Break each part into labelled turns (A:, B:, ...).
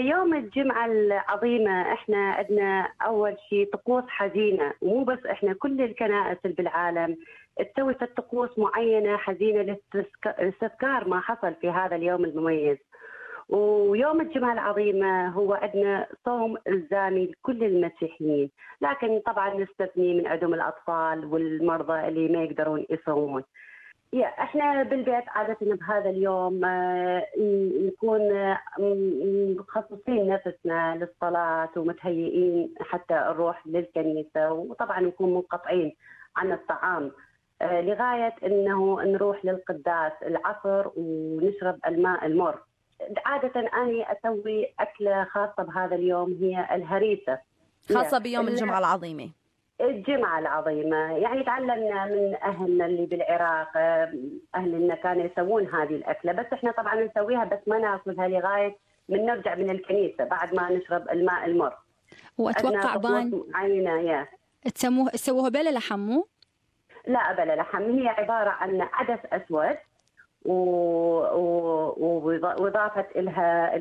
A: يوم الجمعة العظيمة احنا عندنا أول شيء طقوس حزينة، ومو بس احنا، كل الكنائس اللي بالعالم تسوي طقوس معينة حزينة لاستذكار ما حصل في هذا اليوم المميز. ويوم الجمعة العظيمة هو عندنا صوم إلزامي لكل المسيحيين، لكن طبعا نستثني من عندهم الأطفال والمرضى اللي ما يقدرون يصومون. احنا بالبيت عادة بهذا اليوم نكون مخصصين نفسنا للصلاة ومتهيئين حتى نروح للكنيسة، وطبعا نكون منقطعين عن الطعام لغاية انه نروح للقداس العصر ونشرب الماء المر. عادة أنا أسوي أكلة خاصة بهذا اليوم، هي الهريسة،
B: خاصة بيوم الجمعة العظيمة.
A: الجمعة العظيمة يعني تعلمنا من أهلنا اللي بالعراق، أهلنا كانوا يسوون هذه الأكلة، بس إحنا طبعا نسويها بس ما ناكلها لغاية من نرجع من الكنيسة بعد ما نشرب الماء المر.
C: وأتوقع بان
A: معينة
C: تسووها بلا لحم؟
A: لا بلا لحم، هي عبارة عن عدس أسود وإضافة إلها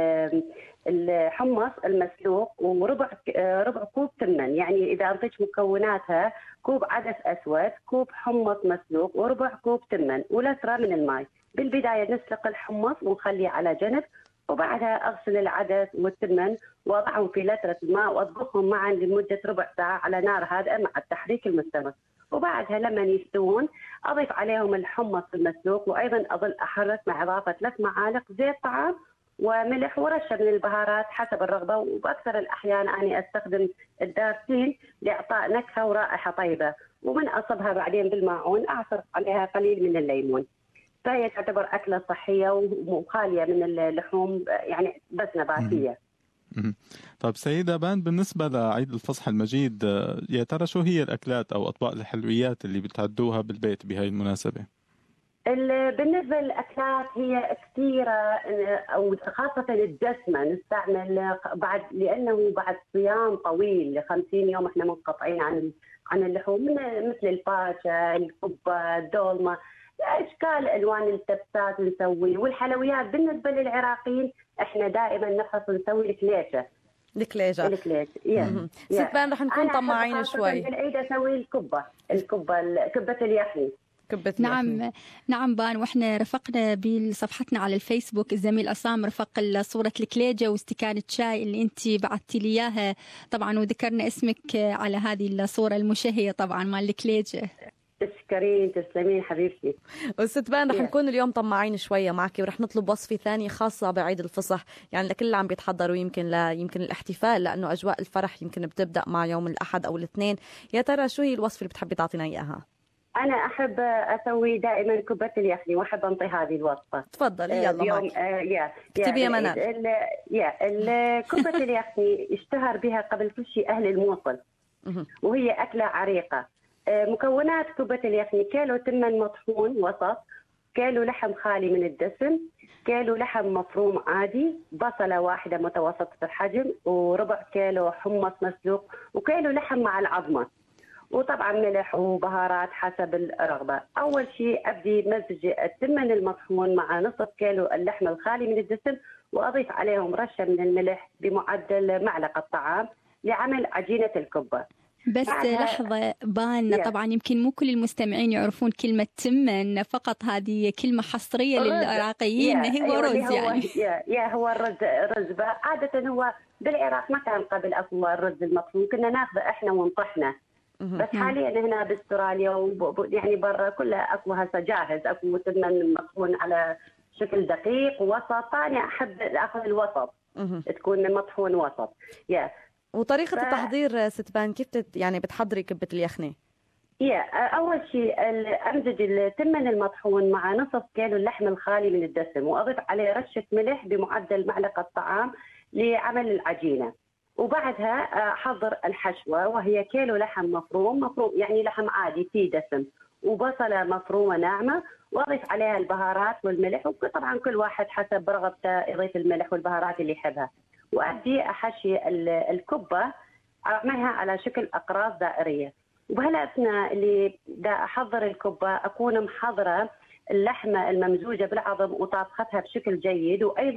A: الحمص المسلوق وربع كوب تمن. يعني إذا أعطيك مكوناتها: كوب عدس أسود، كوب حمص مسلوق، وربع كوب تمن، ولترة من الماء. بالبداية نسلق الحمص ونخليه على جنب، وبعدها أغسل العدس والتمن وأضعهم في لترة الماء وأطبخهم معا لمدة ربع ساعة على نار هادئة مع التحريك المستمر. وبعدها لما يستوون أضيف عليهم الحمص المسلوق، وأيضا أظل أحرك مع إضافة 3 معالق زيت طعام وملح ورشة من البهارات حسب الرغبة. وبأكثر الأحيان أنا أستخدم الدارسين لإعطاء نكهة ورائحة طيبة، ومن أصبها بعدين بالماعون أعصر عليها قليل من الليمون. فهي تعتبر أكلة صحية وخالية من اللحوم، يعني بس نباتية.
D: طيب سيدة بان، بالنسبة لعيد الفصح المجيد، يا ترى شو هي الأكلات أو أطباق الحلويات اللي بتعدوها بالبيت بهاي المناسبة؟
A: بالنسبة للأكلات هي كثيرة، أو خاصة الدسمة نستعمل بعد، لأنه بعد صيام طويل ل50 يوم احنا منقطعين عن اللحوم، مثل الباشا، الكبة، الدولمة، أشكال ألوان التبسات نسوي. والحلويات بالنسبة للعراقيين احنا دائما نحرص نسوي الكليشة.
B: الكليجة ست بان رح نكون طماعين شوي.
A: بالعيد أسوي كبة اليخني.
C: نعم بان، واحنا رفقنا بصفحتنا على الفيسبوك الزميل عصام رفق صورة الكليجة واستكانة شاي اللي انت بعثتي لي اياها طبعا، وذكرنا اسمك على هذه الصورة المشهية طبعا مال الكليجة.
A: تشكرين، تسلمين حبيبتي.
B: وست بان رح نكون اليوم طماعين شوية معك، ورح نطلب وصفة ثانية خاصة بعيد الفصح، يعني لكل اللي عم بيتحضروا يمكن الاحتفال، لأنه أجواء الفرح يمكن بتبدأ مع يوم الأحد أو الاثنين. يا ترى شو هي الوصفة اللي بتحبي تعطينا إياها؟
A: أنا أحب أسوي دائما كبة اليخني، وأحب أنطي هذه الوصفة.
B: تفضلي يلا معك. اكتبي يا منال.
A: كبة اليخني اشتهر بها قبل كل شيء أهل الموصل، وهي أكلة عريقة. مكونات كبة اليخني: كيلو تمن مطحون وسط، كيلو لحم خالي من الدسم، كيلو لحم مفروم عادي، بصلة واحدة متوسطة الحجم، وربع كيلو حمص مسلوق، وكيلو لحم مع العظمة، وطبعا ملح وبهارات حسب الرغبة. أول شيء أبدي مزج التمن المطحون مع نصف كيلو اللحم الخالي من الدسم، وأضيف عليهم رشة من الملح بمعدل معلقة طعام لعمل عجينة الكبة.
C: بس لحظة بان، طبعا يمكن مو كل المستمعين يعرفون كلمة تمن، فقط هذه كلمة حصرية للعراقيين. هو رز يعني.
A: هو الرز عادة هو بالعراق ما كان قبل أكو الرز المطحون، كنا ناخذه إحنا ونطحنه، بس حاليا هنا باستراليا يعني برا كلها اكو هسه جاهز، اكو تمن مطحون على شكل دقيق وسط. انا احب اخذ الوسط، تكون مطحون وسط.
B: وطريقة التحضير ست بان كيف يعني بتحضري كبة اليخني؟
A: اول شيء امزج التمن المطحون مع نصف كيلو اللحم الخالي من الدسم، واضيف عليه رشة ملح بمعدل معلقة طعام لعمل العجينة. وبعدها أحضر الحشوة، وهي كيلو لحم مفروم يعني لحم عادي فيه دسم، وبصلة مفرومة ناعمة، وأضيف عليها البهارات والملح، وطبعا كل واحد حسب رغبته يضيف الملح والبهارات اللي يحبها. وأبدي أحشي الكبة، أعملها على شكل أقراص دائرية. وبهالأثناء اللي دا أحضر الكبة أكون محضرة اللحمة الممزوجة بالعظم وطابختها بشكل جيد، وأيضا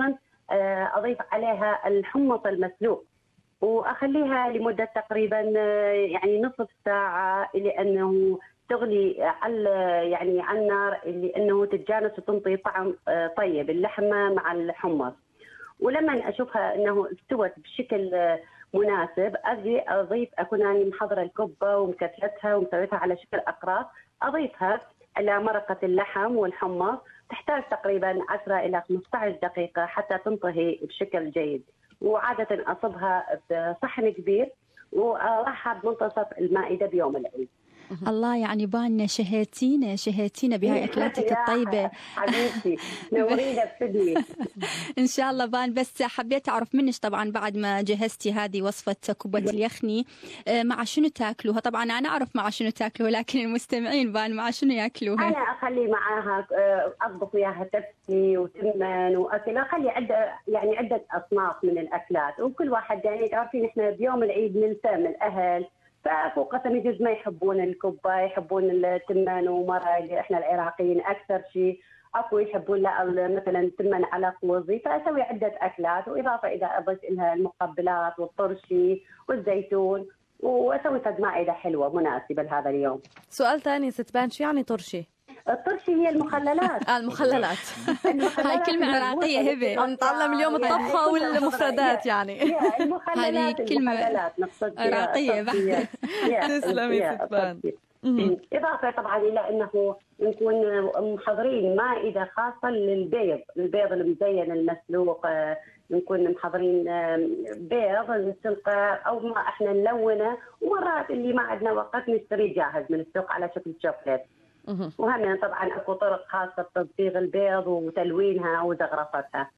A: أضيف عليها الحمص المسلوق وأخليها لمدة تقريبا يعني نصف ساعة لأنه تغلي على النار لأنه تتجانس وتنطي طعم طيب اللحمة مع الحمص. ولما أشوفها أنه استوت بشكل مناسب أضيف أكون أنا محضرة الكبة ومكتلتها ومسويتها على شكل أقراص، أضيفها على مرقة اللحم والحمص. تحتاج تقريبا 10 إلى 15 دقيقة حتى تنطهي بشكل جيد. وعادة أصبها بصحن كبير وأضعها بمنتصف المائدة بيوم العيد.
C: الله، يعني بان شهيتينا بهاي أكلاتك الطيبة
A: حبيبتي، نورينا بسدني.
C: إن شاء الله بان. بس حبيت أعرف منش طبعا بعد ما جهزتي هذه وصفة كبة اليخني مع شنو تاكلوها؟ طبعا أنا أعرف مع شنو تاكلوها، لكن المستمعين بان مع شنو ياكلوها؟
A: أنا أخلي معاها أطبخ وياها تفسي وتمن وأكل، أخلي عدة أصناف من الأكلات، وكل واحد يعني تعرفين إحنا بيوم العيد ننسى من الأهل، ففوق قسم يجوز ما يحبون الكبة، يحبون التمان ومرق، احنا العراقيين اكثر شيء اكو يحبون لا مثلا تمن على قوزي، فاسوي عده اكلات واضافه اذا اضيف لها المقبلات والطرشي والزيتون، واسوي فد مائده حلوه مناسبه لهذا اليوم.
B: سؤال ثاني ست بان، شو يعني طرشي؟
A: الطرشي هي المخللات.
B: المخللات
C: هاي كلمة عراقية هبة،
B: نتعلم اليوم الطبخة والمفردات يعني.
C: هذه كلمة عراقية.
B: تسلمي ست بان.
A: إضافة طبعا إلى أنه نكون محضرين مائدة خاصة للبيض، البيض المزين المسلوق، نكون محضرين بيض نسلقه أو ما إحنا نلونه، ومرات اللي ما عندنا وقت نشتري جاهز من السوق على شكل شوكليت. وهم طبعا اكو طرق خاصه بتصبيغ البيض وتلوينها وزغرفتها.